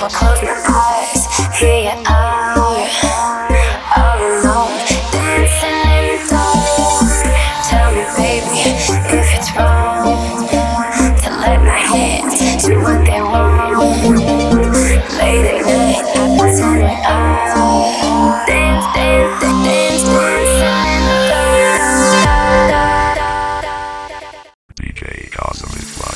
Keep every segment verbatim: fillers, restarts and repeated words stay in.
close my eyes, here you are, all alone, dancing in the dark. Tell me, baby, if it's wrong to let my hands do what they want. Late at night, I pretend we're out, dance, dance, dance, dance, dancing in the dark. D J Gotham is live.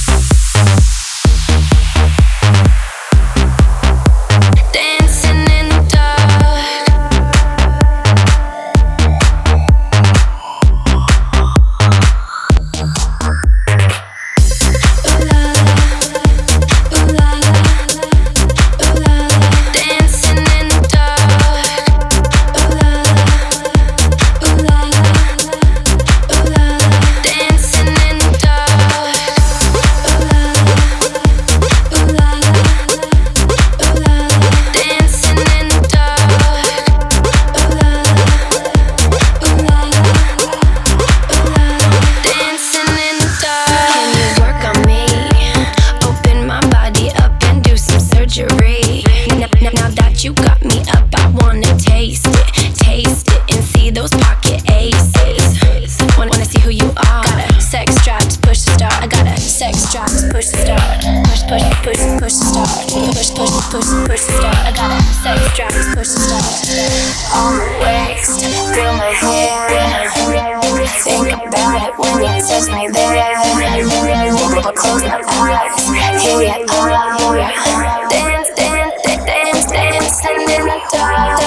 You got me up, I wanna taste it, taste it, and see those pocket aces. Wanna, wanna see who you are. Got a sex drive to push the start. I got a sex drive to push the start. Push, push, push, push the start. Push, push, push, push the start. I got a sex drive to push the start. On my waist, feel my hair. Think about it when you touch me there. Close my eyes, here you are. Dance, dance, dance, dance, dancing in the dark.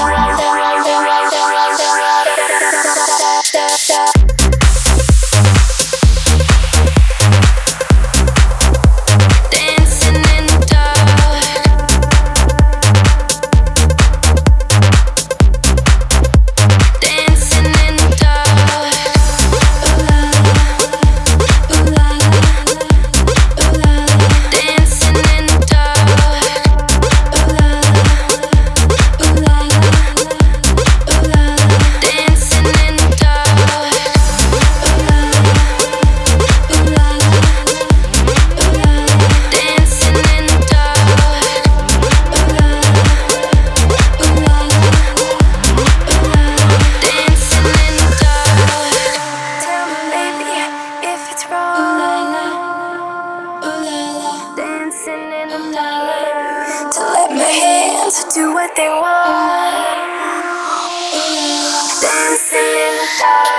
To let my hands do what they want, dancing in the dark.